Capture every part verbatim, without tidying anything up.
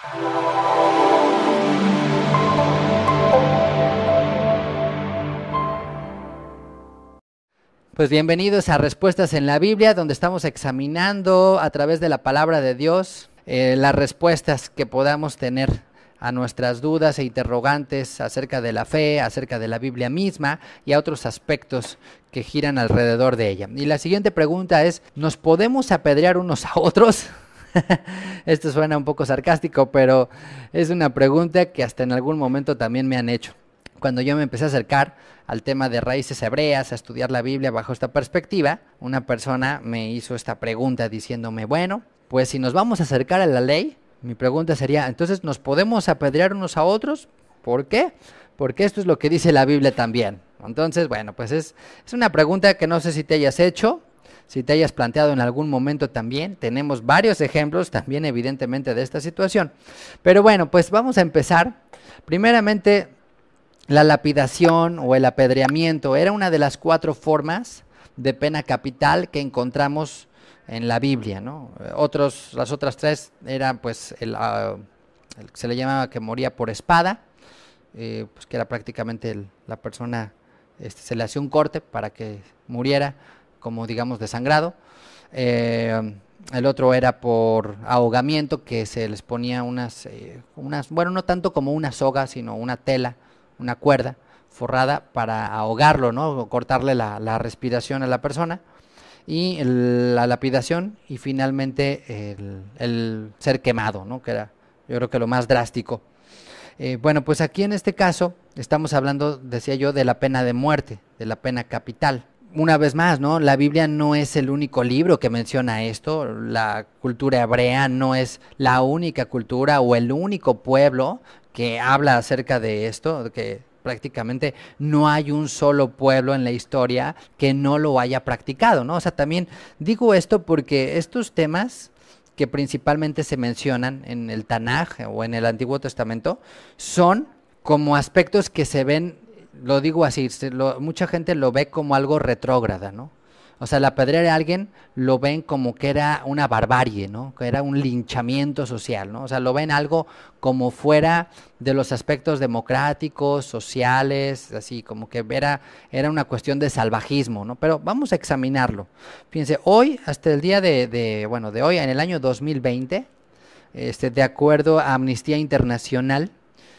Pues bienvenidos a Respuestas en la Biblia, donde estamos examinando a través de la palabra de Dios eh, las respuestas que podamos tener a nuestras dudas e interrogantes acerca de la fe, acerca de la Biblia misma y a otros aspectos que giran alrededor de ella. Y la siguiente pregunta es, ¿nos podemos apedrear unos a otros? Esto suena un poco sarcástico, pero es una pregunta que hasta en algún momento también me han hecho. Cuando yo me empecé a acercar al tema de raíces hebreas, a estudiar la Biblia bajo esta perspectiva, una persona me hizo esta pregunta diciéndome, bueno, pues si nos vamos a acercar a la ley, mi pregunta sería, entonces, ¿nos podemos apedrear unos a otros? ¿Por qué? Porque esto es lo que dice la Biblia también. Entonces, bueno, pues es, es una pregunta que no sé si te hayas hecho, si te hayas planteado en algún momento también. Tenemos varios ejemplos también evidentemente de esta situación. Pero bueno, pues vamos a empezar. Primeramente, la lapidación o el apedreamiento era una de las cuatro formas de pena capital que encontramos en la Biblia, ¿no? Otros, las otras tres eran pues el, uh, el se le llamaba que moría por espada, eh, pues que era prácticamente el, la persona, este, se le hacía un corte para que muriera como digamos desangrado. Eh, el otro era por ahogamiento, que se les ponía unas, eh, unas, bueno, no tanto como una soga, sino una tela, una cuerda forrada para ahogarlo, ¿no? O cortarle la, la respiración a la persona. Y el, la lapidación y finalmente el, el ser quemado, ¿no? Que era yo creo que lo más drástico. Eh, bueno, pues aquí en este caso estamos hablando, decía yo, de la pena de muerte, de la pena capital. Una vez más, ¿no? La Biblia no es el único libro que menciona esto, la cultura hebrea no es la única cultura o el único pueblo que habla acerca de esto, que prácticamente no hay un solo pueblo en la historia que no lo haya practicado, ¿no? O sea, también digo esto porque estos temas que principalmente se mencionan en el Tanaj o en el Antiguo Testamento son como aspectos que se ven, lo digo así, se lo, mucha gente lo ve como algo retrógrada, ¿no? O sea, el apedrear a alguien lo ven como que era una barbarie, ¿no? Que era un linchamiento social, ¿no? O sea, lo ven algo como fuera de los aspectos democráticos, sociales, así como que era, era una cuestión de salvajismo, ¿no? Pero vamos a examinarlo. Fíjense, hoy, hasta el día de, de bueno, de hoy, en el año dos mil veinte, este, de acuerdo a Amnistía Internacional,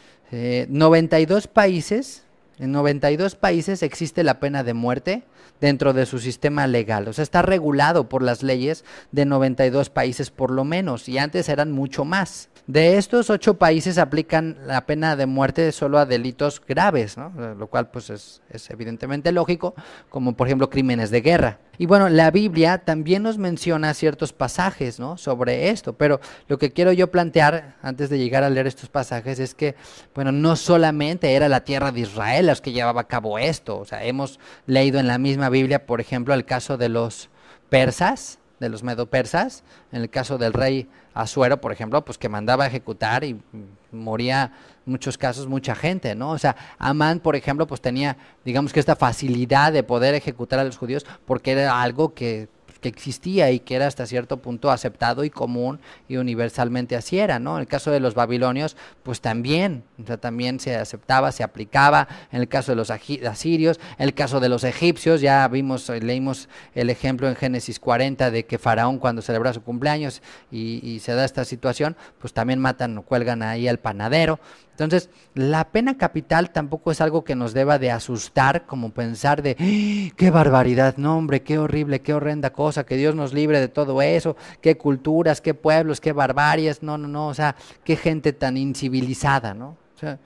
eh, noventa y dos países, en noventa y dos países existe la pena de muerte dentro de su sistema legal, o sea, está regulado por las leyes de noventa y dos países por lo menos, y antes eran mucho más. De estos, ocho países aplican la pena de muerte solo a delitos graves, ¿no? Lo cual pues es, es evidentemente lógico, como por ejemplo crímenes de guerra. Y bueno, la Biblia también nos menciona ciertos pasajes, ¿no? Sobre esto, pero lo que quiero yo plantear antes de llegar a leer estos pasajes es que, bueno, no solamente era la tierra de Israel los que llevaba a cabo esto, o sea, hemos leído en la misma Biblia, por ejemplo, el caso de los persas, de los medo-persas, en el caso del rey Asuero, por ejemplo, pues que mandaba a ejecutar y moría en muchos casos mucha gente, ¿no? O sea, Amán, por ejemplo, pues tenía, digamos que esta facilidad de poder ejecutar a los judíos porque era algo que, que existía y que era hasta cierto punto aceptado y común y universalmente así era, ¿no? En el caso de los babilonios, pues también, o sea, también se aceptaba, se aplicaba, en el caso de los asirios, en el caso de los egipcios, ya vimos, leímos el ejemplo en Génesis cuarenta de que Faraón cuando celebra su cumpleaños y, y se da esta situación, pues también matan o cuelgan ahí al panadero. Entonces, la pena capital tampoco es algo que nos deba de asustar, como pensar de, ¡ah, qué barbaridad, no hombre, qué horrible, qué horrenda cosa, que Dios nos libre de todo eso, qué culturas, qué pueblos, qué barbarias, no, no, no, o sea, qué gente tan incivilizada, ¿no? O sea,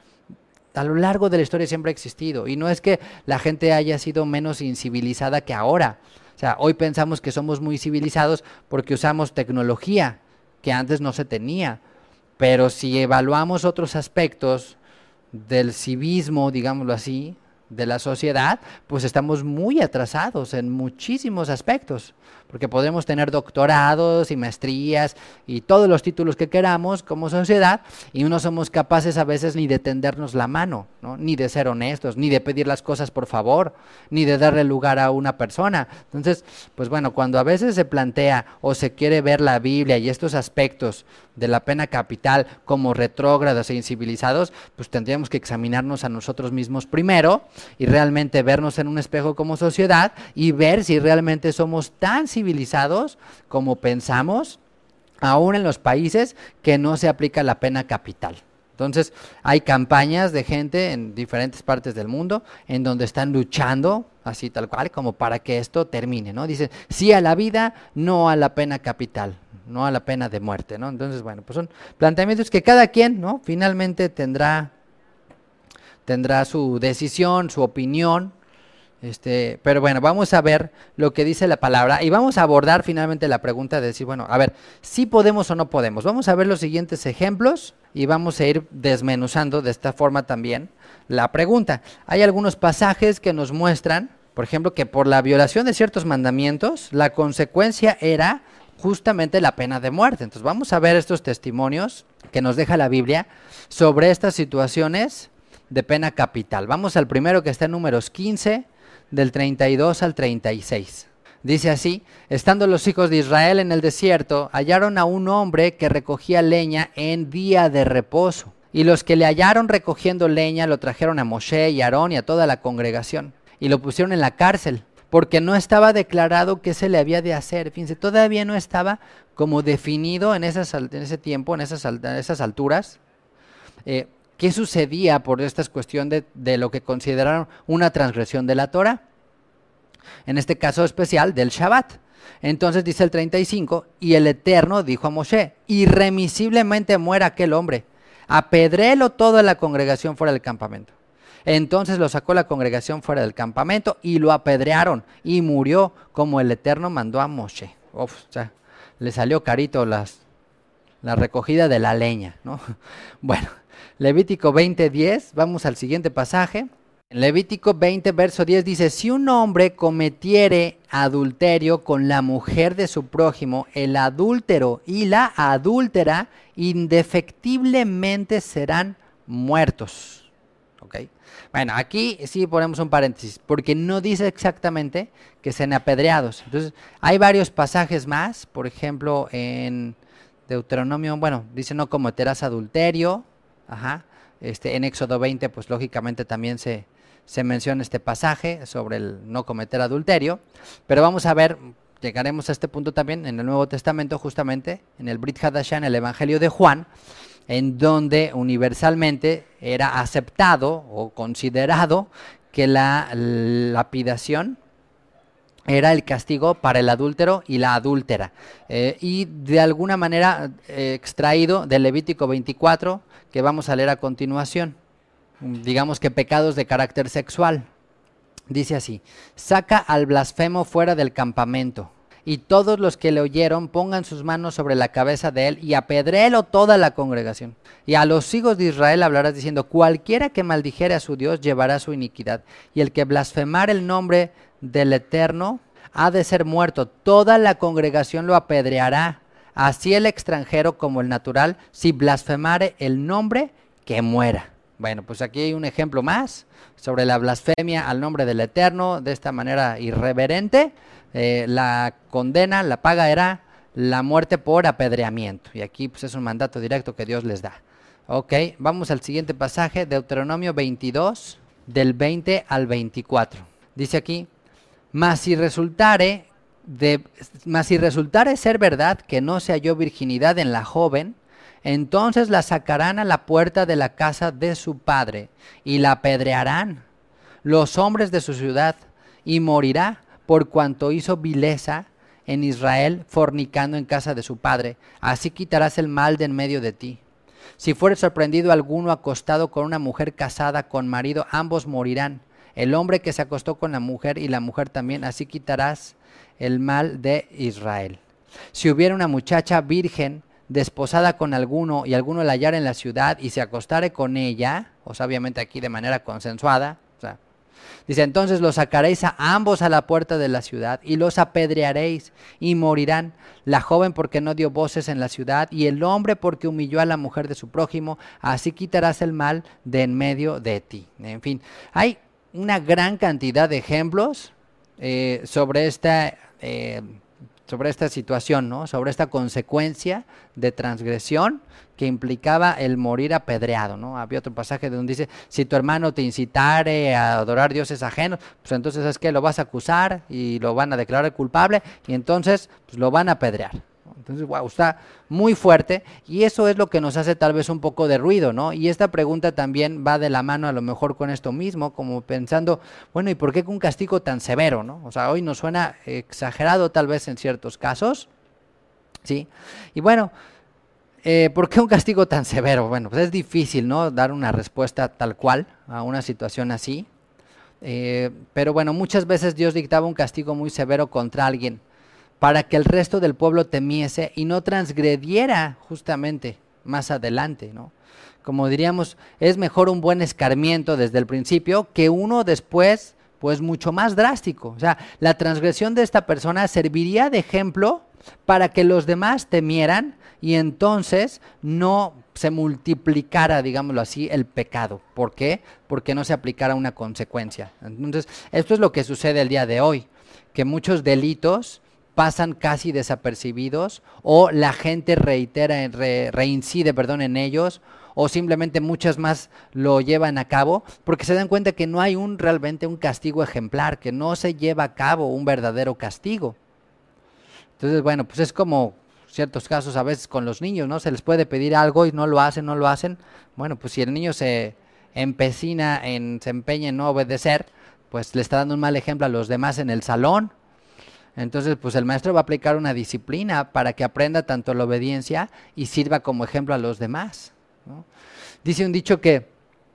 a lo largo de la historia siempre ha existido, y no es que la gente haya sido menos incivilizada que ahora, o sea, hoy pensamos que somos muy civilizados porque usamos tecnología que antes no se tenía. Pero si evaluamos otros aspectos del civismo, digámoslo así, de la sociedad, pues estamos muy atrasados en muchísimos aspectos. porque podremos tener doctorados y maestrías y todos los títulos que queramos como sociedad, y no somos capaces a veces ni de tendernos la mano, ¿no? Ni de ser honestos, ni de pedir las cosas por favor, ni de darle lugar a una persona. Entonces, pues bueno, cuando a veces se plantea o se quiere ver la Biblia y estos aspectos de la pena capital como retrógrados e incivilizados, pues tendríamos que examinarnos a nosotros mismos primero y realmente vernos en un espejo como sociedad y ver si realmente somos tan civilizados como pensamos, aún en los países que no se aplica la pena capital. Entonces, hay campañas de gente en diferentes partes del mundo en donde están luchando, así tal cual, como para que esto termine, ¿no? Dicen, sí a la vida, no a la pena capital, no a la pena de muerte, ¿no? Entonces, bueno, pues son planteamientos que cada quien, ¿no? Finalmente tendrá, tendrá su decisión, su opinión. Este, pero bueno, vamos a ver lo que dice la palabra y vamos a abordar finalmente la pregunta de decir, bueno, a ver, ¿sí podemos o no podemos? Vamos a ver los siguientes ejemplos y vamos a ir desmenuzando de esta forma también la pregunta. Hay algunos pasajes que nos muestran, por ejemplo, que por la violación de ciertos mandamientos, la consecuencia era justamente la pena de muerte. Entonces vamos a ver estos testimonios que nos deja la Biblia sobre estas situaciones de pena capital. Vamos al primero, que está en Números quince, del treinta y dos al treinta y seis. Dice así: estando los hijos de Israel en el desierto, hallaron a un hombre que recogía leña en día de reposo. Y los que le hallaron recogiendo leña lo trajeron a Moshe y a Aarón y a toda la congregación, y lo pusieron en la cárcel, porque no estaba declarado qué se le había de hacer. Fíjense, todavía no estaba como definido en, esas, en ese tiempo, en esas, en esas alturas, eh, qué sucedía por esta cuestión de, de lo que consideraron una transgresión de la Torah, en este caso especial del Shabbat. Entonces dice el treinta y cinco, y el Eterno dijo a Moshe, irremisiblemente muera aquel hombre, apedréelo toda la congregación fuera del campamento. Entonces lo sacó la congregación fuera del campamento y lo apedrearon, y murió como el Eterno mandó a Moshe. Uf, o sea, le salió carito las, la recogida de la leña, ¿no? Bueno, Levítico veinte, diez, vamos al siguiente pasaje. En Levítico veinte, verso diez dice, si un hombre cometiere adulterio con la mujer de su prójimo, el adúltero y la adúltera indefectiblemente serán muertos. ¿Ok? Bueno, aquí sí ponemos un paréntesis, porque no dice exactamente que sean apedreados. Entonces, hay varios pasajes más, por ejemplo, en Deuteronomio, bueno, dice no cometerás adulterio. Ajá. Este, en Éxodo veinte, pues lógicamente también se, se menciona este pasaje sobre el no cometer adulterio, pero vamos a ver, llegaremos a este punto también en el Nuevo Testamento, justamente en el Brit Hadashah, en el Evangelio de Juan, en donde universalmente era aceptado o considerado que la lapidación era el castigo para el adúltero y la adúltera, eh, y de alguna manera eh, extraído del Levítico veinticuatro, que vamos a leer a continuación, digamos que pecados de carácter sexual. Dice así, saca al blasfemo fuera del campamento, y todos los que le oyeron pongan sus manos sobre la cabeza de él, y apedréelo toda la congregación. Y a los hijos de Israel hablarás diciendo, cualquiera que maldijere a su Dios llevará su iniquidad, y el que blasfemare el nombre del Eterno ha de ser muerto, toda la congregación lo apedreará, así el extranjero como el natural, si blasfemare el nombre, que muera. Bueno, pues aquí hay un ejemplo más sobre la blasfemia al nombre del Eterno, de esta manera irreverente. Eh, la condena, la paga era la muerte por apedreamiento, y aquí pues es un mandato directo que Dios les da. Ok, vamos al siguiente pasaje, Deuteronomio veintidós, del veinte al veinticuatro. Dice aquí, mas si resultare, de, mas si resultare ser verdad que no se halló virginidad en la joven, entonces la sacarán a la puerta de la casa de su padre, y la apedrearán los hombres de su ciudad, y morirá por cuanto hizo vileza en Israel, fornicando en casa de su padre. Así quitarás el mal de en medio de ti. Si fuere sorprendido alguno acostado con una mujer casada con marido, ambos morirán. El hombre que se acostó con la mujer y la mujer también, así quitarás el mal de Israel. Si hubiera una muchacha virgen desposada con alguno y alguno la hallara en la ciudad y se acostare con ella, o sea, obviamente aquí de manera consensuada, o sea, Dice, entonces los sacaréis a ambos a la puerta de la ciudad y los apedrearéis y morirán. La joven porque no dio voces en la ciudad y el hombre porque humilló a la mujer de su prójimo. Así quitarás el mal de en medio de ti. En fin, hay una gran cantidad de ejemplos eh, sobre esta... Eh, sobre esta situación, ¿no? Sobre esta consecuencia de transgresión que implicaba el morir apedreado, ¿no? Había otro pasaje donde dice, si tu hermano te incitare a adorar dioses ajenos, pues entonces es que lo vas a acusar y lo van a declarar culpable y entonces pues, lo van a apedrear. Entonces, wow, está muy fuerte y eso es lo que nos hace tal vez un poco de ruido, ¿no? Y esta pregunta también va de la mano a lo mejor con esto mismo, como pensando, bueno, ¿y por qué un castigo tan severo, no? O sea, hoy nos suena exagerado tal vez en ciertos casos, ¿sí? Y bueno, eh, ¿por qué un castigo tan severo? Bueno, pues es difícil, ¿no? Dar una respuesta tal cual a una situación así, eh, pero bueno, muchas veces Dios dictaba un castigo muy severo contra alguien, para que el resto del pueblo temiese y no transgrediera justamente más adelante, ¿no? Como diríamos, es mejor un buen escarmiento desde el principio que uno después, pues mucho más drástico. O sea, la transgresión de esta persona serviría de ejemplo para que los demás temieran y entonces no se multiplicara, digámoslo así, el pecado. ¿Por qué? Porque no se aplicara una consecuencia. Entonces, esto es lo que sucede el día de hoy, que muchos delitos pasan casi desapercibidos o la gente reitera, re, reincide perdón, en ellos o simplemente muchas más lo llevan a cabo porque se dan cuenta que no hay un realmente un castigo ejemplar, que no se lleva a cabo un verdadero castigo. Entonces, bueno, pues es como ciertos casos a veces con los niños, ¿no? Se les puede pedir algo y no lo hacen, no lo hacen. Bueno, pues si el niño se empecina en, se empeña en no obedecer, pues le está dando un mal ejemplo a los demás en el salón. Entonces, pues el maestro va a aplicar una disciplina para que aprenda tanto la obediencia y sirva como ejemplo a los demás, ¿no? Dice un dicho que,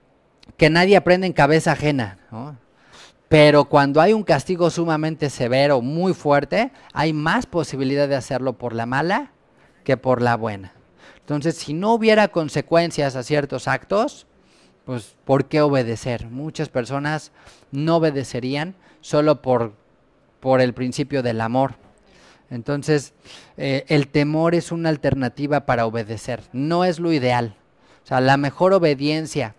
que nadie aprende en cabeza ajena, ¿no? Pero cuando hay un castigo sumamente severo, muy fuerte, hay más posibilidad de hacerlo por la mala que por la buena. Entonces, si no hubiera consecuencias a ciertos actos, pues ¿por qué obedecer? Muchas personas no obedecerían solo por por el principio del amor. Entonces, eh, el temor es una alternativa para obedecer, no es lo ideal. O sea, la mejor obediencia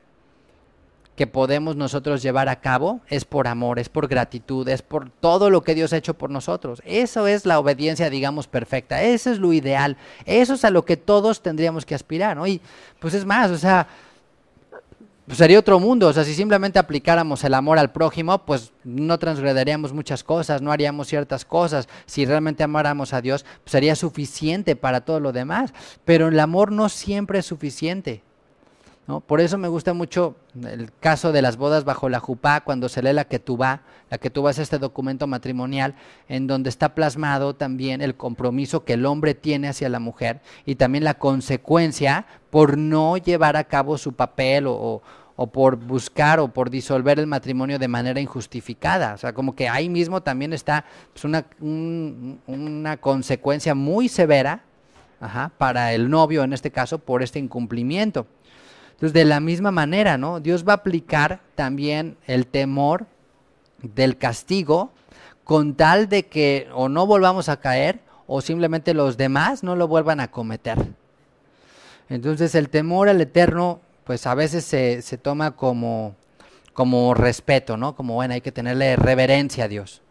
que podemos nosotros llevar a cabo es por amor, es por gratitud, es por todo lo que Dios ha hecho por nosotros. Eso es la obediencia, digamos, perfecta, eso es lo ideal, eso es a lo que todos tendríamos que aspirar, ¿no? Y pues es más, o sea, pues sería otro mundo. O sea, si simplemente aplicáramos el amor al prójimo, pues no transgrediríamos muchas cosas, no haríamos ciertas cosas. Si realmente amáramos a Dios, pues sería suficiente para todo lo demás. Pero el amor no siempre es suficiente, ¿no? Por eso me gusta mucho el caso de las bodas bajo la jupá, cuando se lee la ketubá. La ketubá es este documento matrimonial en donde está plasmado también el compromiso que el hombre tiene hacia la mujer y también la consecuencia por no llevar a cabo su papel o, o, o por buscar o por disolver el matrimonio de manera injustificada. O sea, como que ahí mismo también está pues, una, un, una consecuencia muy severa, ajá, para el novio en este caso por este incumplimiento. Entonces, de la misma manera, ¿no? Dios va a aplicar también el temor del castigo con tal de que o no volvamos a caer o simplemente los demás no lo vuelvan a cometer. Entonces, el temor al Eterno, pues a veces se, se toma como, como respeto, ¿no? Como, bueno, hay que tenerle reverencia a Dios.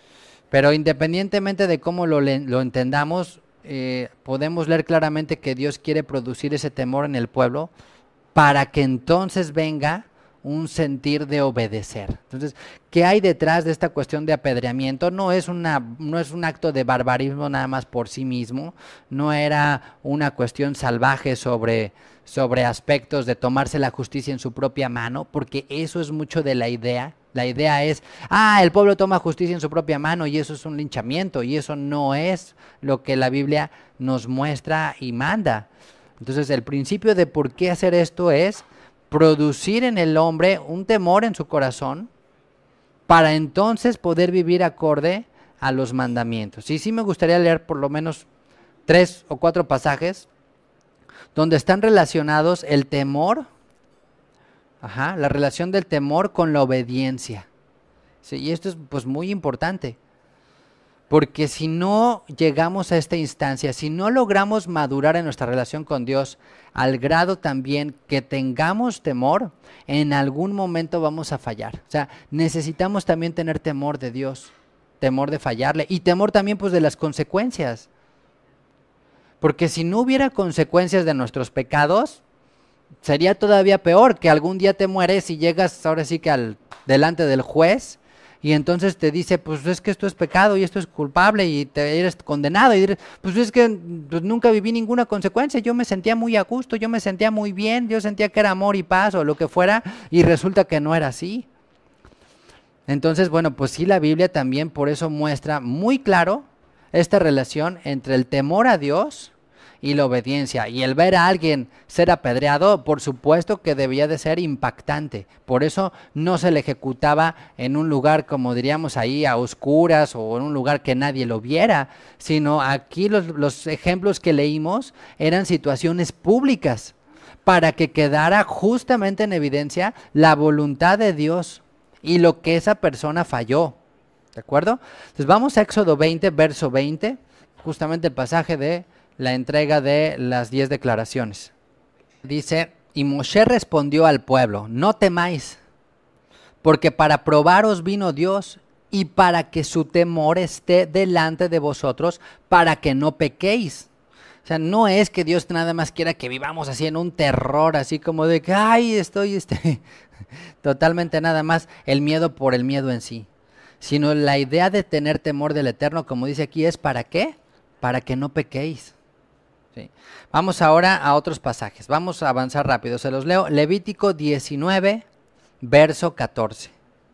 Pero independientemente de cómo lo, lo entendamos, eh, podemos leer claramente que Dios quiere producir ese temor en el pueblo para que entonces venga un sentir de obedecer. Entonces, ¿qué hay detrás de esta cuestión de apedreamiento? No es una, no es un acto de barbarismo nada más por sí mismo, no era una cuestión salvaje sobre, sobre aspectos de tomarse la justicia en su propia mano, porque eso es mucho de la idea. La idea es, ah, el pueblo toma justicia en su propia mano y eso es un linchamiento, y eso no es lo que la Biblia nos muestra y manda. Entonces, el principio de por qué hacer esto es producir en el hombre un temor en su corazón para entonces poder vivir acorde a los mandamientos. Y sí me gustaría leer por lo menos tres o cuatro pasajes donde están relacionados el temor, ajá, la relación del temor con la obediencia. ¿sí? Y esto es pues muy importante, porque si no llegamos a esta instancia, si no logramos madurar en nuestra relación con Dios al grado también que tengamos temor, en algún momento vamos a fallar. O sea, necesitamos también tener temor de Dios, temor de fallarle y temor también pues de las consecuencias. Porque si no hubiera consecuencias de nuestros pecados, sería todavía peor, que algún día te mueres y llegas ahora sí que al delante del juez y entonces te dice, pues es que esto es pecado y esto es culpable y te eres condenado, y dices, pues es que pues, nunca viví ninguna consecuencia, yo me sentía muy a gusto, yo me sentía muy bien, yo sentía que era amor y paz o lo que fuera, y resulta que no era así. Entonces, bueno, pues sí, la Biblia también por eso muestra muy claro esta relación entre el temor a Dios y la obediencia. Y el ver a alguien ser apedreado, por supuesto que debía de ser impactante. Por eso no se le ejecutaba en un lugar, como diríamos ahí, a oscuras o en un lugar que nadie lo viera, sino aquí los, los ejemplos que leímos eran situaciones públicas para que quedara justamente en evidencia la voluntad de Dios y lo que esa persona falló. ¿De acuerdo? Entonces vamos a Éxodo veinte, verso veinte, justamente el pasaje de la entrega de las diez declaraciones. Dice, y Moshe respondió al pueblo, no temáis, porque para probaros vino Dios y para que su temor esté delante de vosotros, para que no pequéis. O sea, no es que Dios nada más quiera que vivamos así en un terror, así como de que, ay, estoy, este, totalmente nada más el miedo por el miedo en sí. Sino la idea de tener temor del Eterno, como dice aquí, es ¿para qué? Para que no pequéis. Sí. Vamos ahora a otros pasajes, vamos a avanzar rápido, se los leo. Levítico diecinueve, verso catorce.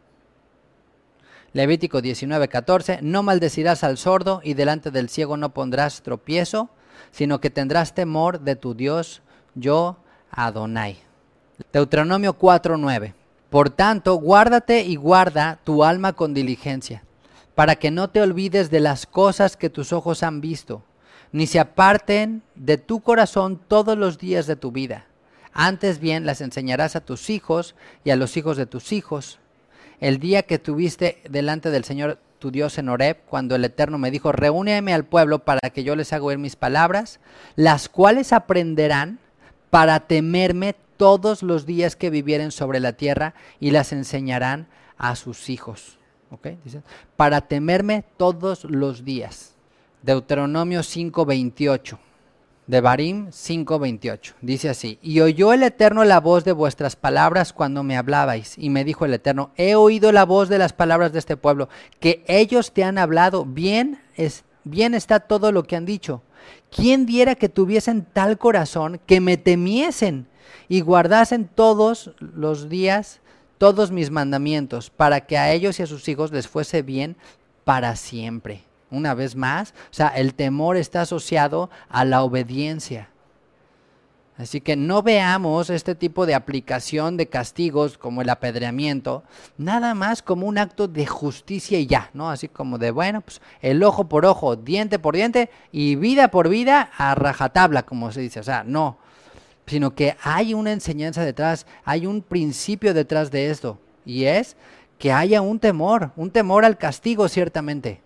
Levítico diecinueve, catorce, no maldecirás al sordo y delante del ciego no pondrás tropiezo, sino que tendrás temor de tu Dios, yo Adonai. Deuteronomio cuatro, nueve. Por tanto, guárdate y guarda tu alma con diligencia, para que no te olvides de las cosas que tus ojos han visto, ni se aparten de tu corazón todos los días de tu vida. Antes bien las enseñarás a tus hijos y a los hijos de tus hijos. El día que tuviste delante del Señor tu Dios en Horeb, cuando el Eterno me dijo, reúneme al pueblo para que yo les haga oír mis palabras, las cuales aprenderán para temerme todos los días que vivieren sobre la tierra y las enseñarán a sus hijos. ¿Okay? Dice, para temerme todos los días. Deuteronomio cinco, veintiocho. Devarim cinco, veintiocho. Dice así, y oyó el Eterno la voz de vuestras palabras cuando me hablabais, y me dijo el Eterno, he oído la voz de las palabras de este pueblo, que ellos te han hablado, bien, es, bien está todo lo que han dicho. ¿Quién diera que tuviesen tal corazón que me temiesen y guardasen todos los días todos mis mandamientos, para que a ellos y a sus hijos les fuese bien para siempre? Una vez más, o sea, el temor está asociado a la obediencia. Así que no veamos este tipo de aplicación de castigos como el apedreamiento, nada más como un acto de justicia y ya, ¿no? Así como de, bueno, pues el ojo por ojo, diente por diente y vida por vida a rajatabla, como se dice. O sea, no, sino que hay una enseñanza detrás, hay un principio detrás de esto, y es que haya un temor, un temor al castigo ciertamente.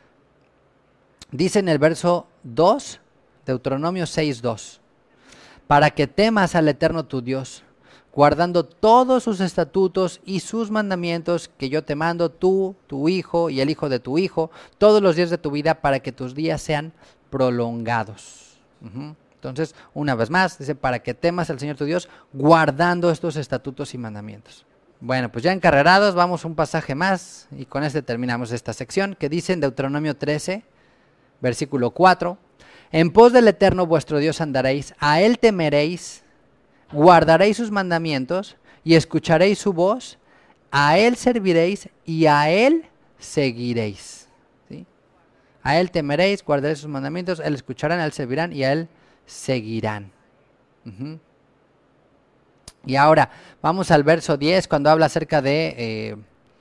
Dice en el verso dos, Deuteronomio seis, dos, para que temas al Eterno tu Dios, guardando todos sus estatutos y sus mandamientos que yo te mando, tú, tu hijo y el hijo de tu hijo, todos los días de tu vida, para que tus días sean prolongados. Uh-huh. Entonces, una vez más, dice, para que temas al Señor tu Dios, guardando estos estatutos y mandamientos. Bueno, pues ya encarrerados, vamos a un pasaje más, y con este terminamos esta sección, que dice en Deuteronomio trece, versículo cuatro, en pos del Eterno vuestro Dios andaréis, a Él temeréis, guardaréis sus mandamientos y escucharéis su voz, a Él serviréis y a Él seguiréis. ¿Sí? A Él temeréis, guardaréis sus mandamientos, a Él escucharán, a Él servirán y a Él seguirán. Uh-huh. Y ahora vamos al verso diez, cuando habla acerca de... Eh,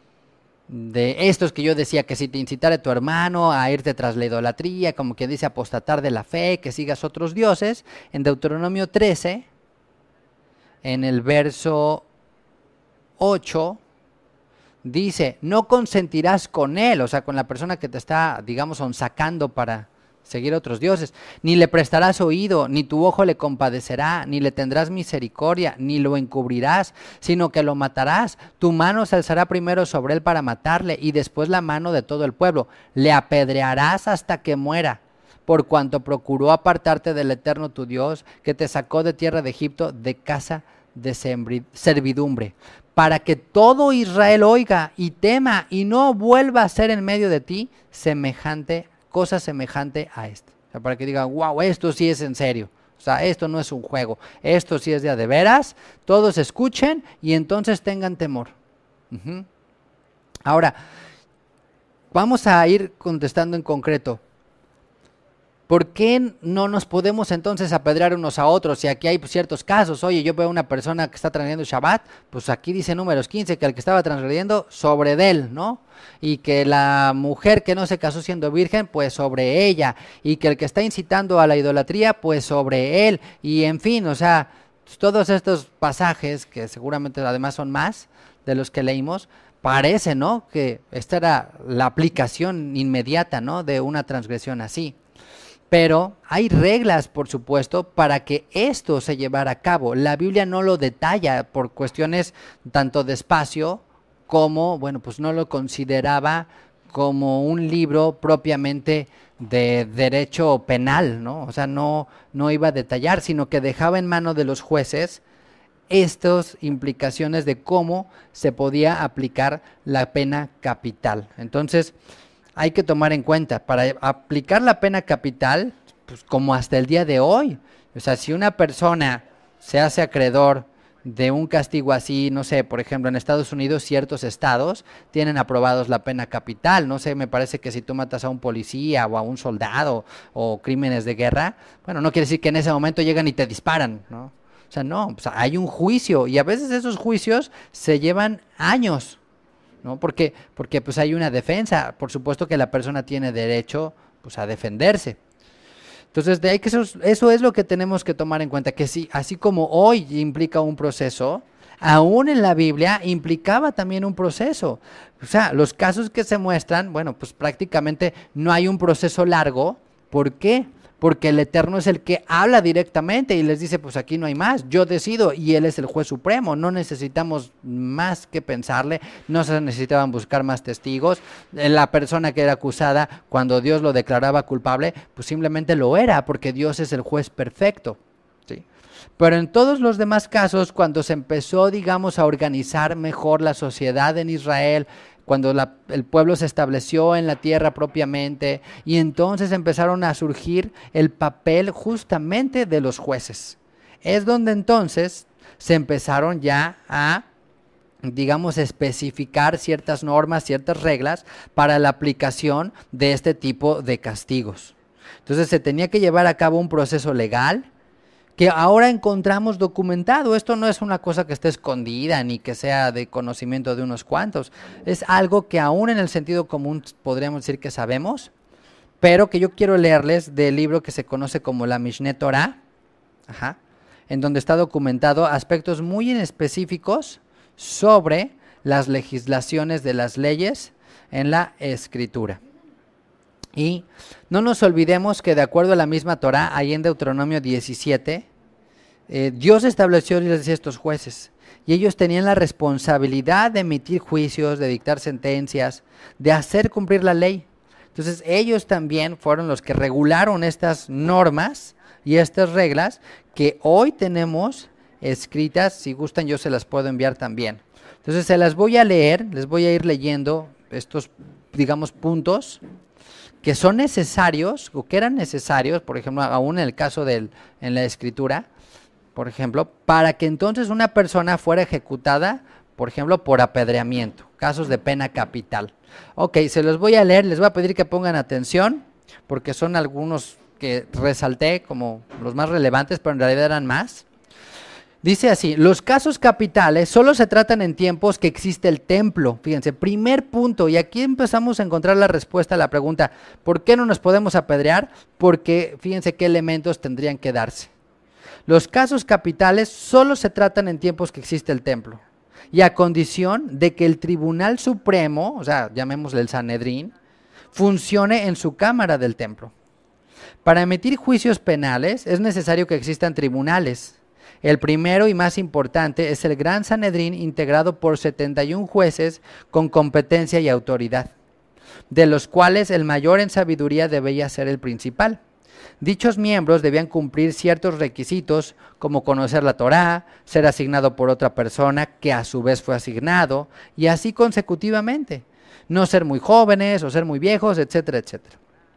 de estos que yo decía, que si te incitare tu hermano a irte tras la idolatría, como que dice apostatar de la fe, que sigas otros dioses. En Deuteronomio trece, en el verso ocho, dice, no consentirás con él, o sea, con la persona que te está, digamos, sacando para seguir a otros dioses, ni le prestarás oído, ni tu ojo le compadecerá, ni le tendrás misericordia, ni lo encubrirás, sino que lo matarás. Tu mano se alzará primero sobre él para matarle, y después la mano de todo el pueblo. Le apedrearás hasta que muera, por cuanto procuró apartarte del Eterno tu Dios, que te sacó de tierra de Egipto, de casa de servidumbre, para que todo Israel oiga y tema, y no vuelva a ser en medio de ti semejante cosa semejante a esto. O sea, para que digan, wow, esto sí es en serio. O sea, esto no es un juego. Esto sí es de a de veras. Todos escuchen y entonces tengan temor. Uh-huh. Ahora, vamos a ir contestando en concreto. ¿Por qué no nos podemos entonces apedrear unos a otros? Si aquí hay ciertos casos, oye, yo veo a una persona que está transgrediendo Shabbat, pues aquí dice Números quince que el que estaba transgrediendo, sobre de él, ¿no? Y que la mujer que no se casó siendo virgen, pues sobre ella. Y que el que está incitando a la idolatría, pues sobre él. Y en fin, o sea, todos estos pasajes, que seguramente además son más de los que leímos, parece, ¿no? Que esta era la aplicación inmediata, ¿no? De una transgresión así. Pero hay reglas, por supuesto, para que esto se llevara a cabo. La Biblia no lo detalla por cuestiones tanto de espacio como, bueno, pues no lo consideraba como un libro propiamente de derecho penal, ¿no? O sea, no, no iba a detallar, sino que dejaba en manos de los jueces estas implicaciones de cómo se podía aplicar la pena capital. Entonces, hay que tomar en cuenta, para aplicar la pena capital, pues como hasta el día de hoy, o sea, si una persona se hace acreedor de un castigo así, no sé, por ejemplo, en Estados Unidos ciertos estados tienen aprobados la pena capital, no sé, me parece que si tú matas a un policía o a un soldado o crímenes de guerra, bueno, no quiere decir que en ese momento llegan y te disparan, ¿no? O sea, no, pues hay un juicio y a veces esos juicios se llevan años, ¿no? Porque, porque pues hay una defensa, por supuesto que la persona tiene derecho pues, a defenderse. Entonces, de ahí que eso, eso es lo que tenemos que tomar en cuenta, que sí, así como hoy implica un proceso, aún en la Biblia implicaba también un proceso. O sea, los casos que se muestran, bueno, pues prácticamente no hay un proceso largo. ¿Por qué? Porque el Eterno es el que habla directamente y les dice, pues aquí no hay más, yo decido y Él es el juez supremo, no necesitamos más que pensarle, no se necesitaban buscar más testigos, la persona que era acusada, cuando Dios lo declaraba culpable, pues simplemente lo era, porque Dios es el juez perfecto, ¿sí? Pero en todos los demás casos, cuando se empezó, digamos, a organizar mejor la sociedad en Israel, cuando la, el pueblo se estableció en la tierra propiamente, y entonces empezaron a surgir el papel justamente de los jueces. Es donde entonces se empezaron ya a, digamos, especificar ciertas normas, ciertas reglas para la aplicación de este tipo de castigos. Entonces se tenía que llevar a cabo un proceso legal, que ahora encontramos documentado. Esto no es una cosa que esté escondida ni que sea de conocimiento de unos cuantos. Es algo que aún en el sentido común podríamos decir que sabemos, pero que yo quiero leerles del libro que se conoce como la Mishneh Torah, ajá, en donde está documentado aspectos muy específicos sobre las legislaciones de las leyes en la Escritura. Y no nos olvidemos que de acuerdo a la misma Torah, ahí en Deuteronomio diecisiete, eh, Dios estableció estos jueces. Y ellos tenían la responsabilidad de emitir juicios, de dictar sentencias, de hacer cumplir la ley. Entonces ellos también fueron los que regularon estas normas y estas reglas que hoy tenemos escritas. Si gustan yo se las puedo enviar también. Entonces se las voy a leer, les voy a ir leyendo estos, digamos, puntos que son necesarios, o que eran necesarios, por ejemplo, aún en el caso del, en la Escritura, por ejemplo, para que entonces una persona fuera ejecutada, por ejemplo, por apedreamiento, casos de pena capital. Ok, se los voy a leer, les voy a pedir que pongan atención, porque son algunos que resalté como los más relevantes, pero en realidad eran más. Dice así, los casos capitales solo se tratan en tiempos que existe el templo. Fíjense, primer punto, y aquí empezamos a encontrar la respuesta a la pregunta, ¿por qué no nos podemos apedrear? Porque fíjense qué elementos tendrían que darse. Los casos capitales solo se tratan en tiempos que existe el templo. y a condición de que el Tribunal Supremo, o sea, llamémosle el Sanedrín, funcione en su cámara del templo. Para emitir juicios penales es necesario que existan tribunales. El primero y más importante es el Gran Sanedrín, integrado por setenta y un jueces con competencia y autoridad, de los cuales el mayor en sabiduría debía ser el principal. Dichos miembros debían cumplir ciertos requisitos, como conocer la Torá, ser asignado por otra persona que a su vez fue asignado, y así consecutivamente. No ser muy jóvenes o ser muy viejos, etcétera, etcétera.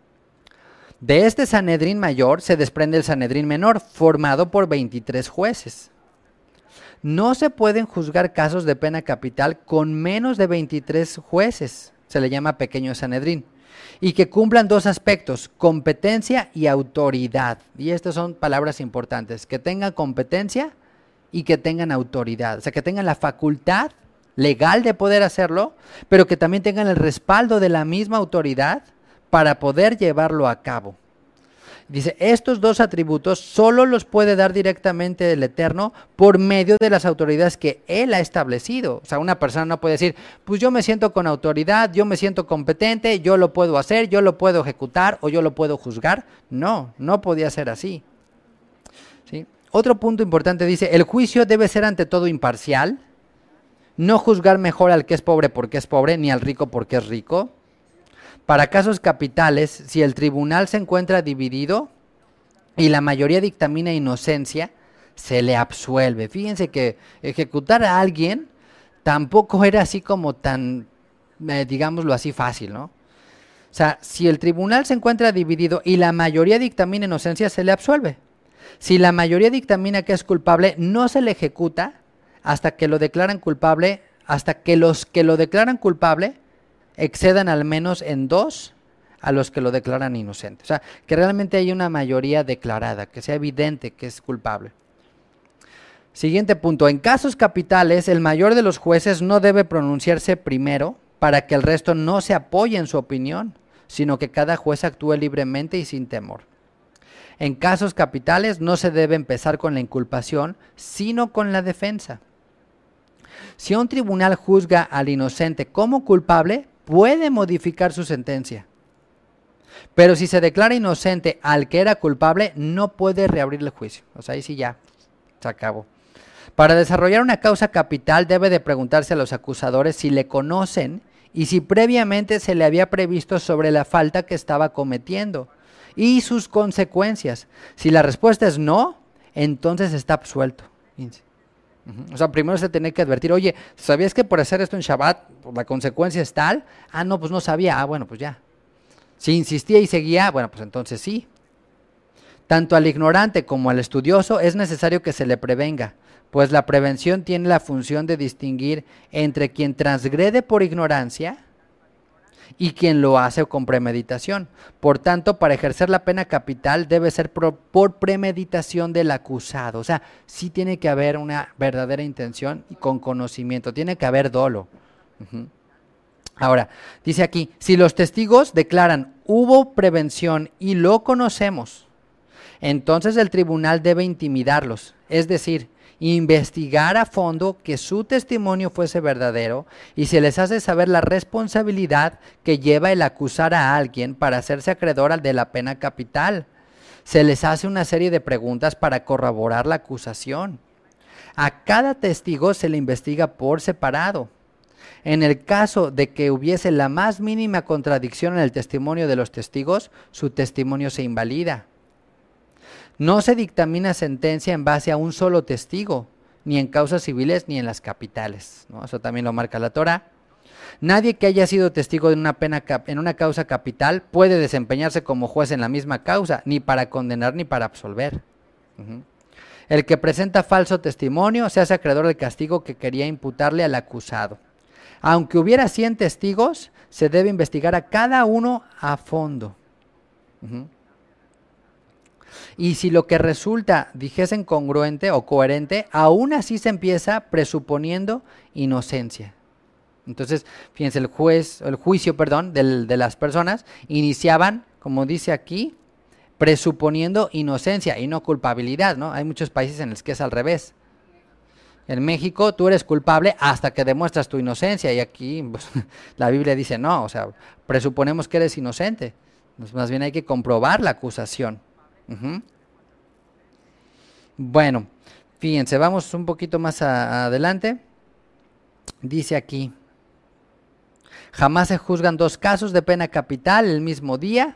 De este Sanedrín mayor se desprende el Sanedrín menor, formado por veintitrés jueces. No se pueden juzgar casos de pena capital con menos de veintitrés jueces, se le llama pequeño Sanedrín, y que cumplan dos aspectos, competencia y autoridad. Y estas son palabras importantes, que tengan competencia y que tengan autoridad, o sea, que tengan la facultad legal de poder hacerlo, pero que también tengan el respaldo de la misma autoridad para poder llevarlo a cabo. Dice, estos dos atributos solo los puede dar directamente el Eterno por medio de las autoridades que Él ha establecido. O sea, una persona no puede decir, pues yo me siento con autoridad, yo me siento competente, yo lo puedo hacer, yo lo puedo ejecutar o yo lo puedo juzgar. No, no podía ser así. ¿Sí? Otro punto importante dice, el juicio debe ser ante todo imparcial, no juzgar mejor al que es pobre porque es pobre, ni al rico porque es rico. Para casos capitales, si el tribunal se encuentra dividido y la mayoría dictamina inocencia, se le absuelve. Fíjense que ejecutar a alguien tampoco era así como tan, eh, digámoslo así, fácil, ¿no? O sea, si el tribunal se encuentra dividido y la mayoría dictamina inocencia, se le absuelve. Si la mayoría dictamina que es culpable, no se le ejecuta hasta que lo declaran culpable, hasta que los que lo declaran culpable excedan al menos en dos a los que lo declaran inocente. O sea, que realmente hay una mayoría declarada, que sea evidente que es culpable. Siguiente punto. En casos capitales, el mayor de los jueces no debe pronunciarse primero para que el resto no se apoye en su opinión, sino que cada juez actúe libremente y sin temor. En casos capitales no se debe empezar con la inculpación, sino con la defensa. Si un tribunal juzga al inocente como culpable, puede modificar su sentencia. Pero si se declara inocente al que era culpable, no puede reabrir el juicio. O sea, ahí sí ya se acabó. Para desarrollar una causa capital debe de preguntarse a los acusadores si le conocen y si previamente se le había previsto sobre la falta que estaba cometiendo y sus consecuencias. Si la respuesta es no, entonces está absuelto. Fíjense. O sea, primero se tiene que advertir, oye, ¿sabías que por hacer esto en Shabbat pues, la consecuencia es tal? Ah, no, pues no sabía. Ah, bueno, pues ya. Si insistía y seguía, bueno, pues entonces sí. Tanto al ignorante como al estudioso es necesario que se le prevenga, pues la prevención tiene la función de distinguir entre quien transgrede por ignorancia y quien lo hace con premeditación. Por tanto, para ejercer la pena capital debe ser por, por premeditación del acusado. O sea, sí tiene que haber una verdadera intención y con conocimiento. Tiene que haber dolo. Uh-huh. Ahora, dice aquí, si los testigos declaran hubo prevención y lo conocemos, entonces el tribunal debe intimidarlos. Es decir, investigar a fondo que su testimonio fuese verdadero y se les hace saber la responsabilidad que lleva el acusar a alguien para hacerse acreedor al de la pena capital. Se les hace una serie de preguntas para corroborar la acusación. A cada testigo se le investiga por separado. En el caso de que hubiese la más mínima contradicción en el testimonio de los testigos, su testimonio se invalida. No se dictamina sentencia en base a un solo testigo, ni en causas civiles ni en las capitales, ¿no? Eso también lo marca la Torá. Nadie que haya sido testigo de una pena en una causa capital puede desempeñarse como juez en la misma causa, ni para condenar ni para absolver. Uh-huh. El que presenta falso testimonio se hace acreedor del castigo que quería imputarle al acusado. Aunque hubiera cien testigos, se debe investigar a cada uno a fondo. Uh-huh. Y si lo que resulta dijese incongruente o coherente, aún así se empieza presuponiendo inocencia. Entonces, fíjense, el juez, el juicio, perdón, del, de las personas iniciaban, como dice aquí, presuponiendo inocencia y no culpabilidad, ¿no? Hay muchos países en los que es al revés. En México tú eres culpable hasta que demuestras tu inocencia, y aquí pues, la Biblia dice no, o sea, presuponemos que eres inocente, pues, más bien hay que comprobar la acusación. Uh-huh. Bueno, fíjense, vamos un poquito más a, a adelante. Dice aquí, jamás se juzgan dos casos de pena capital el mismo día.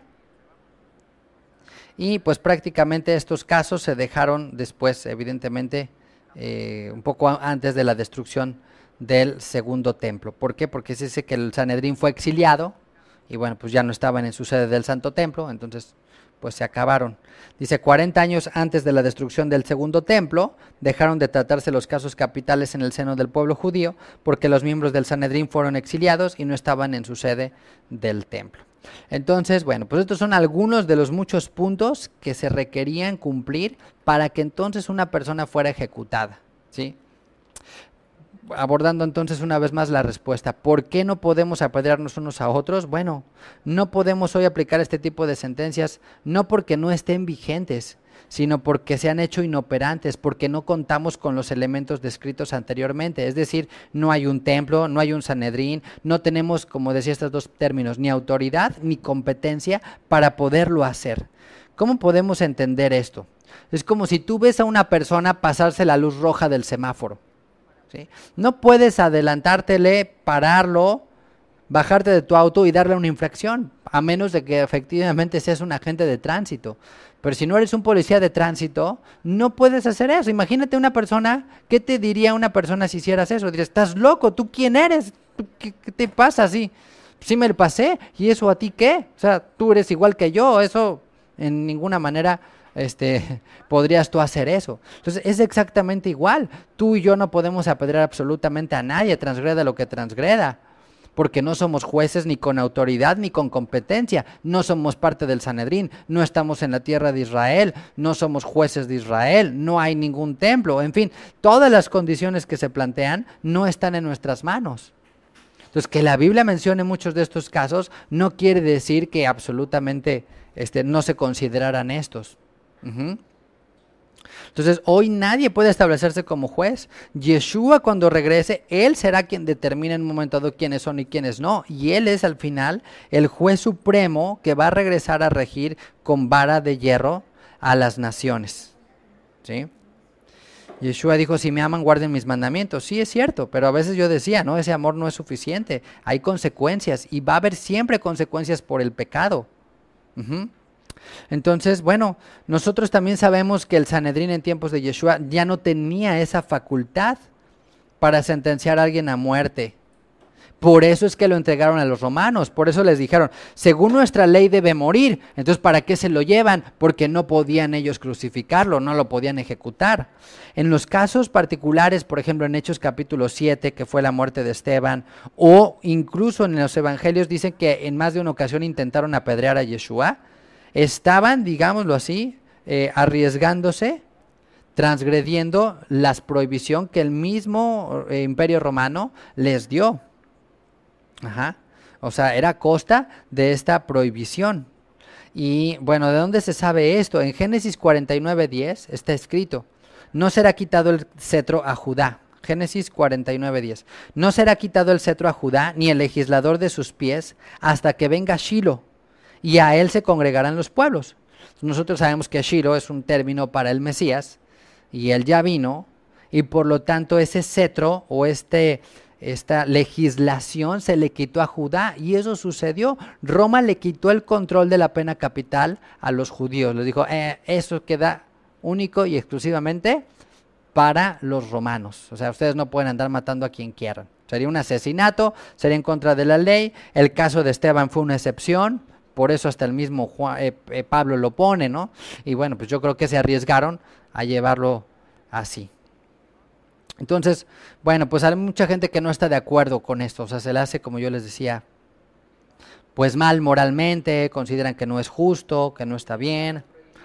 Y pues prácticamente estos casos se dejaron después, evidentemente, eh, un poco antes de la destrucción del segundo templo. ¿Por qué? Porque se dice que el Sanedrín fue exiliado y bueno, pues ya no estaban en su sede del Santo Templo, entonces pues se acabaron. Dice, cuarenta años antes de la destrucción del segundo templo, dejaron de tratarse los casos capitales en el seno del pueblo judío, porque los miembros del Sanedrín fueron exiliados y no estaban en su sede del templo. Entonces, bueno, pues estos son algunos de los muchos puntos que se requerían cumplir para que entonces una persona fuera ejecutada, ¿sí? Abordando entonces una vez más la respuesta, ¿por qué no podemos apedrearnos unos a otros? Bueno, no podemos hoy aplicar este tipo de sentencias, no porque no estén vigentes, sino porque se han hecho inoperantes, porque no contamos con los elementos descritos anteriormente. Es decir, no hay un templo, no hay un Sanedrín, no tenemos, como decía estos dos términos, ni autoridad ni competencia para poderlo hacer. ¿Cómo podemos entender esto? Es como si tú ves a una persona pasarse la luz roja del semáforo, ¿sí? No puedes adelantártele, pararlo, bajarte de tu auto y darle una infracción, a menos de que efectivamente seas un agente de tránsito. Pero si no eres un policía de tránsito, no puedes hacer eso. Imagínate una persona, ¿qué te diría una persona si hicieras eso? Dirías, estás loco, ¿tú quién eres? ¿Qué, qué te pasa así? Sí me lo pasé, ¿y eso a ti qué? O sea, tú eres igual que yo, eso en ninguna manera este, podrías tú hacer eso. Entonces es exactamente igual. Tú y yo no podemos apedrear absolutamente a nadie, transgreda lo que transgreda, porque no somos jueces ni con autoridad ni con competencia, no somos parte del Sanedrín, no estamos en la tierra de Israel, no somos jueces de Israel, no hay ningún templo, en fin, todas las condiciones que se plantean no están en nuestras manos. Entonces, que la Biblia mencione muchos de estos casos no quiere decir que absolutamente este, no se consideraran estos. Uh-huh. Entonces, hoy nadie puede establecerse como juez. Yeshua, cuando regrese, Él será quien determine en un momento dado quiénes son y quiénes no. Y Él es al final el juez supremo que va a regresar a regir con vara de hierro a las naciones, ¿sí? Yeshua dijo, si me aman, guarden mis mandamientos. Sí, es cierto, pero a veces yo decía, no, ese amor no es suficiente. Hay consecuencias y va a haber siempre consecuencias por el pecado. Uh-huh. Entonces, bueno, nosotros también sabemos que el Sanedrín en tiempos de Yeshua ya no tenía esa facultad para sentenciar a alguien a muerte. Por eso es que lo entregaron a los romanos, por eso les dijeron, según nuestra ley debe morir. Entonces, ¿para qué se lo llevan? Porque no podían ellos crucificarlo, no lo podían ejecutar. En los casos particulares, por ejemplo, en Hechos capítulo siete, que fue la muerte de Esteban, o incluso en los evangelios dicen que en más de una ocasión intentaron apedrear a Yeshua, estaban, digámoslo así, eh, arriesgándose, transgrediendo la prohibición que el mismo eh, Imperio Romano les dio. Ajá. O sea, era a costa de esta prohibición. Y bueno, ¿de dónde se sabe esto? En Génesis cuarenta y nueve, diez está escrito, no será quitado el cetro a Judá. Génesis cuarenta y nueve, diez. No será quitado el cetro a Judá, ni el legislador de sus pies, hasta que venga Shilo, y a él se congregarán los pueblos. Nosotros sabemos que Shilo es un término para el Mesías, y él ya vino, y por lo tanto ese cetro o este... esta legislación se le quitó a Judá, y eso sucedió. Roma le quitó el control de la pena capital a los judíos. Les dijo, eh, eso queda único y exclusivamente para los romanos. O sea, ustedes no pueden andar matando a quien quieran. Sería un asesinato, sería en contra de la ley. El caso de Esteban fue una excepción, por eso hasta el mismo Juan, eh, eh, Pablo lo pone, ¿no? Y bueno, pues yo creo que se arriesgaron a llevarlo así. Entonces, bueno, pues hay mucha gente que no está de acuerdo con esto, o sea, se le hace, como yo les decía, pues mal moralmente, consideran que no es justo, que no está bien,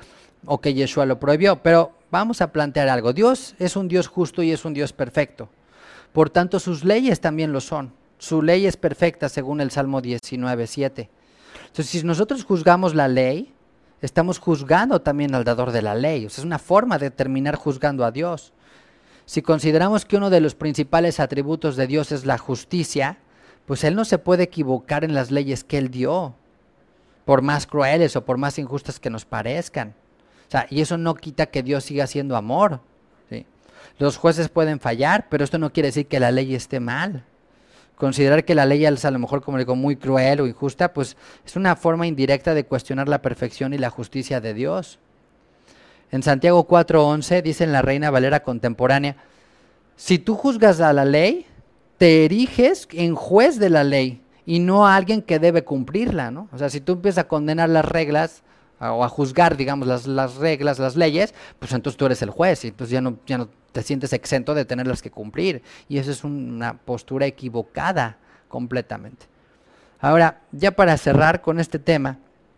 o que Yeshua lo prohibió, pero vamos a plantear algo. Dios es un Dios justo y es un Dios perfecto, por tanto sus leyes también lo son, su ley es perfecta según el Salmo diecinueve, siete. Entonces, si nosotros juzgamos la ley, estamos juzgando también al dador de la ley, o sea, es una forma de terminar juzgando a Dios. si consideramos que uno de los principales atributos de Dios es la justicia, pues Él no se puede equivocar en las leyes que Él dio, por más crueles o por más injustas que nos parezcan. O sea, y eso no quita que Dios siga siendo amor, ¿sí? Los jueces pueden fallar, pero esto no quiere decir que la ley esté mal. Considerar que la ley es a lo mejor, como digo, muy cruel o injusta, pues es una forma indirecta de cuestionar la perfección y la justicia de Dios. En Santiago cuatro once dice en la Reina Valera contemporánea, si tú juzgas a la ley, te eriges en juez de la ley y no a alguien que debe cumplirla, ¿no? O sea, si tú empiezas a condenar las reglas a, o a juzgar, digamos, las, las reglas, las leyes, pues entonces tú eres el juez y entonces ya no, ya no te sientes exento de tenerlas que cumplir. Y eso es una postura equivocada completamente. Ahora, ya para cerrar con este tema,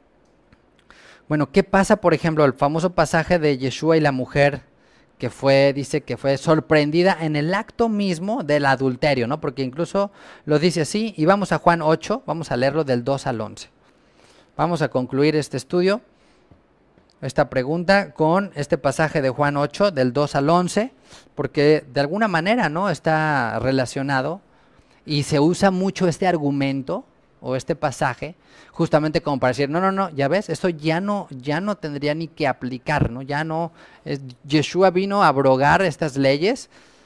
bueno, ¿qué pasa, por ejemplo, el famoso pasaje de Yeshua y la mujer que fue, dice que fue sorprendida en el acto mismo del adulterio, ¿no? Porque incluso lo dice así, y vamos a Juan ocho, vamos a leerlo del dos al once. Vamos a concluir este estudio, esta pregunta, con este pasaje de Juan ocho, del dos al once, porque de alguna manera, ¿no?, está relacionado y se usa mucho este argumento o este pasaje, justamente como para decir, no, no, no, ya ves, esto ya no, ya no tendría ni que aplicar, ¿no? Ya no, es, Yeshua vino a abrogar estas leyes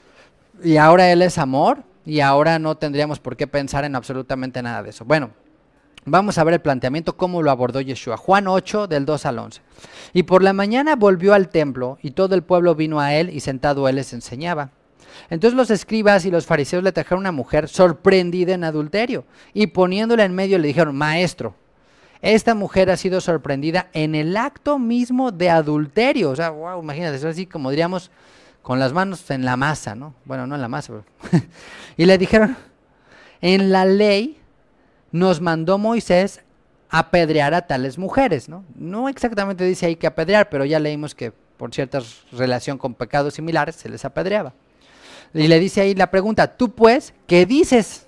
y ahora Él es amor y ahora no tendríamos por qué pensar en absolutamente nada de eso. Bueno, vamos a ver el planteamiento, cómo lo abordó Yeshua. Juan ocho, del dos al once. Y por la mañana volvió al templo y todo el pueblo vino a Él y sentado Él les enseñaba. Entonces los escribas y los fariseos le trajeron una mujer sorprendida en adulterio y poniéndola en medio le dijeron, maestro, esta mujer ha sido sorprendida en el acto mismo de adulterio. O sea, wow, imagínate, eso así como diríamos, con las manos en la masa, ¿no? Bueno, no en la masa, pero y le dijeron, en la ley nos mandó Moisés apedrear a tales mujeres, ¿no? No exactamente dice ahí que apedrear, pero ya leímos que por cierta relación con pecados similares se les apedreaba. Y le dice ahí la pregunta, tú pues, ¿qué dices?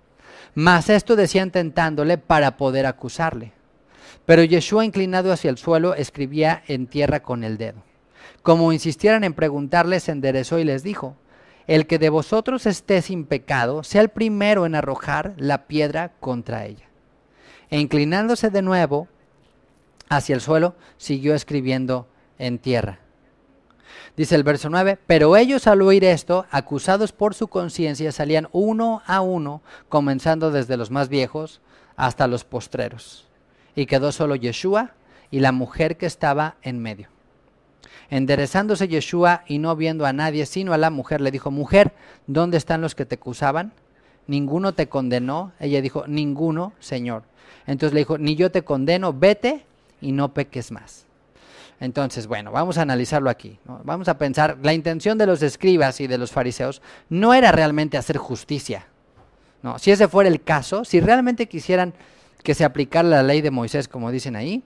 Mas esto decían tentándole para poder acusarle. Pero Yeshua, inclinado hacia el suelo, escribía en tierra con el dedo. Como insistieran en preguntarle, se enderezó y les dijo, el que de vosotros esté sin pecado, sea el primero en arrojar la piedra contra ella. E inclinándose de nuevo hacia el suelo, siguió escribiendo en tierra. Dice el verso nueve, pero ellos al oír esto, acusados por su conciencia, salían uno a uno, comenzando desde los más viejos hasta los postreros. Y quedó solo Yeshua y la mujer que estaba en medio. Enderezándose Yeshua y no viendo a nadie, sino a la mujer, le dijo, mujer, ¿dónde están los que te acusaban? ¿Ninguno te condenó? Ella dijo, ninguno, Señor. Entonces le dijo, ni yo te condeno, vete y no peques más. Entonces, bueno, vamos a analizarlo aquí, ¿no? Vamos a pensar, la intención de los escribas y de los fariseos no era realmente hacer justicia, ¿no? Si ese fuera el caso, si realmente quisieran que se aplicara la ley de Moisés, como dicen ahí,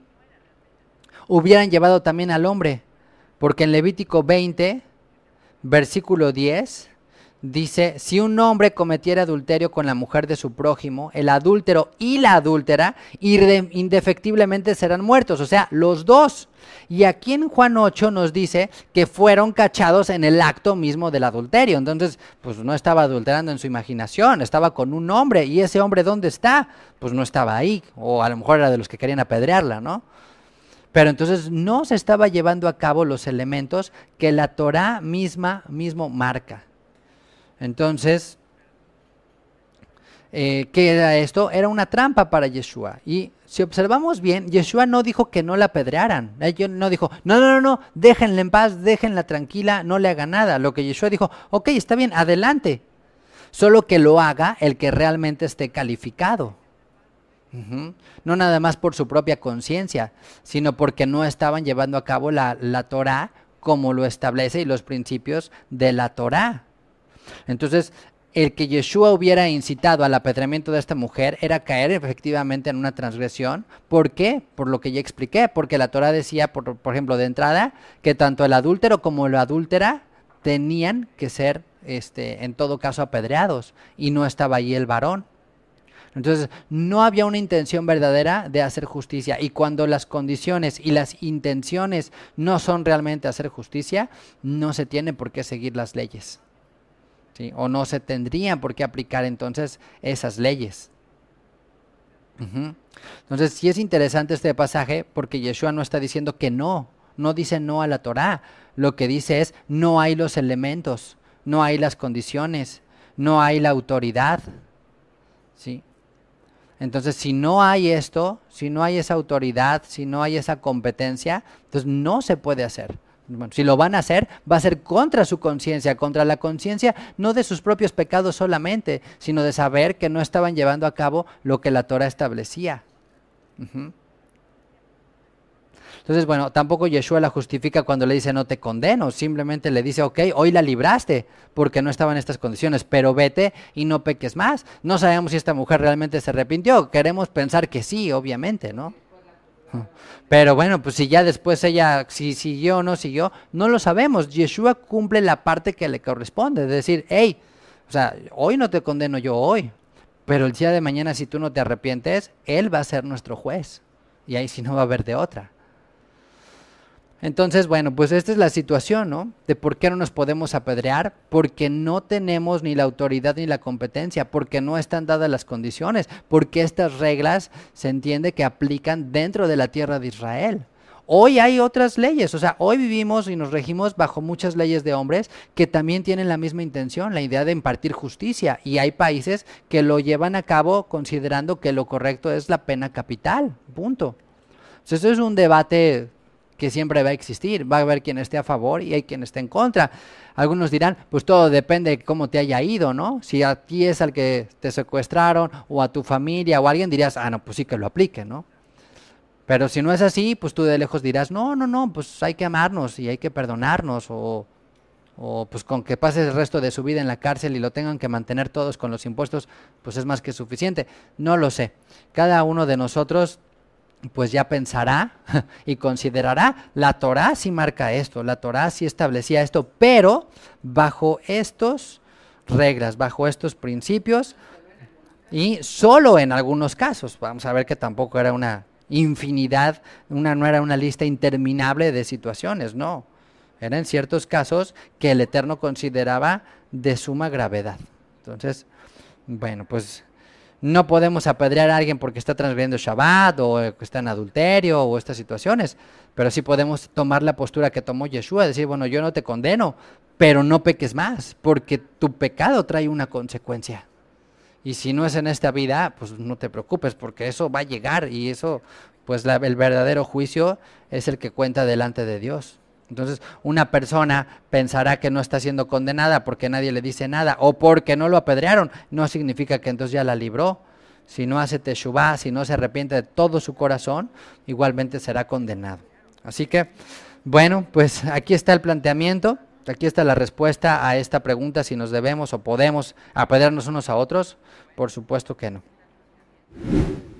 hubieran llevado también al hombre, porque en Levítico veinte, versículo diez, dice, si un hombre cometiera adulterio con la mujer de su prójimo, el adúltero y la adúltera indefectiblemente serán muertos, o sea, los dos. Y aquí en Juan ocho nos dice que fueron cachados en el acto mismo del adulterio. Entonces, pues no estaba adulterando en su imaginación, estaba con un hombre. ¿Y ese hombre dónde está? Pues no estaba ahí, o a lo mejor era de los que querían apedrearla, ¿no? Pero entonces no se estaba llevando a cabo los elementos que la Torá misma mismo marca. Entonces, eh, ¿qué era esto? Era una trampa para Yeshua. Y si observamos bien, Yeshua no dijo que no la apedrearan. Él no dijo, no, no, no, no, déjenla en paz, déjenla tranquila, no le haga nada. Lo que Yeshua dijo, ok, está bien, adelante. Solo que lo haga el que realmente esté calificado. Uh-huh. No nada más por su propia conciencia, sino porque no estaban llevando a cabo la, la Torá como lo establece y los principios de la Torá. Entonces, el que Yeshua hubiera incitado al apedreamiento de esta mujer era caer efectivamente en una transgresión. ¿Por qué? Por lo que ya expliqué, porque la Torá decía, por, por ejemplo, de entrada, que tanto el adúltero como la adúltera tenían que ser, este, en todo caso, apedreados, y no estaba ahí el varón. Entonces, no había una intención verdadera de hacer justicia. Y cuando las condiciones y las intenciones no son realmente hacer justicia, no se tiene por qué seguir las leyes, ¿sí? O no se tendrían por qué aplicar entonces esas leyes. Uh-huh. Entonces, sí es interesante este pasaje porque Yeshua no está diciendo que no, no dice no a la Torá. Lo que dice es, no hay los elementos, no hay las condiciones, no hay la autoridad, ¿sí? Entonces, si no hay esto, si no hay esa autoridad, si no hay esa competencia, entonces no se puede hacer. Bueno, si lo van a hacer, va a ser contra su conciencia, contra la conciencia no de sus propios pecados solamente, sino de saber que no estaban llevando a cabo lo que la Torah establecía. Uh-huh. Entonces, bueno, tampoco Yeshua la justifica cuando le dice no te condeno, simplemente le dice, ok, hoy la libraste porque no estaba en estas condiciones, pero vete y no peques más. No sabemos si esta mujer realmente se arrepintió, queremos pensar que sí, obviamente, ¿no? Pero bueno, pues si ya después ella, si siguió o no siguió, no lo sabemos. Yeshua cumple la parte que le corresponde, es decir, hey, o sea, hoy no te condeno yo hoy, pero el día de mañana si tú no te arrepientes, Él va a ser nuestro juez y ahí sí no va a haber de otra. Entonces, bueno, pues esta es la situación, ¿no? De por qué no nos podemos apedrear, porque no tenemos ni la autoridad ni la competencia, porque no están dadas las condiciones, porque estas reglas se entiende que aplican dentro de la tierra de Israel. Hoy hay otras leyes, o sea, hoy vivimos y nos regimos bajo muchas leyes de hombres que también tienen la misma intención, la idea de impartir justicia, y hay países que lo llevan a cabo considerando que lo correcto es la pena capital, punto. Entonces, eso es un debate que siempre va a existir, va a haber quien esté a favor y hay quien esté en contra. Algunos dirán, pues todo depende de cómo te haya ido, ¿no? Si a ti es al que te secuestraron o a tu familia o a alguien, dirías, ah, no, pues sí que lo aplique, ¿no? Pero si no es así, pues tú de lejos dirás, no, no, no, pues hay que amarnos y hay que perdonarnos, o, o pues con que pase el resto de su vida en la cárcel y lo tengan que mantener todos con los impuestos, pues es más que suficiente. No lo sé. Cada uno de nosotros pues ya pensará y considerará. La Torá sí marca esto, la Torá sí establecía esto, pero bajo estas reglas, bajo estos principios, y solo en algunos casos. Vamos a ver que tampoco era una infinidad, una, no era una lista interminable de situaciones, no. Eran ciertos casos que el Eterno consideraba de suma gravedad. Entonces, bueno, pues no podemos apedrear a alguien porque está transgrediendo Shabbat o está en adulterio o estas situaciones, pero sí podemos tomar la postura que tomó Yeshua, decir, bueno, yo no te condeno, pero no peques más, porque tu pecado trae una consecuencia. Y si no es en esta vida, pues no te preocupes, porque eso va a llegar y eso, pues la, el verdadero juicio es el que cuenta delante de Dios. Entonces, una persona pensará que no está siendo condenada porque nadie le dice nada o porque no lo apedrearon. No significa que entonces ya la libró. Si no hace teshuvá, si no se arrepiente de todo su corazón, igualmente será condenado. Así que, bueno, pues aquí está el planteamiento. Aquí está la respuesta a esta pregunta, si nos debemos o podemos apedrearnos unos a otros. Por supuesto que no.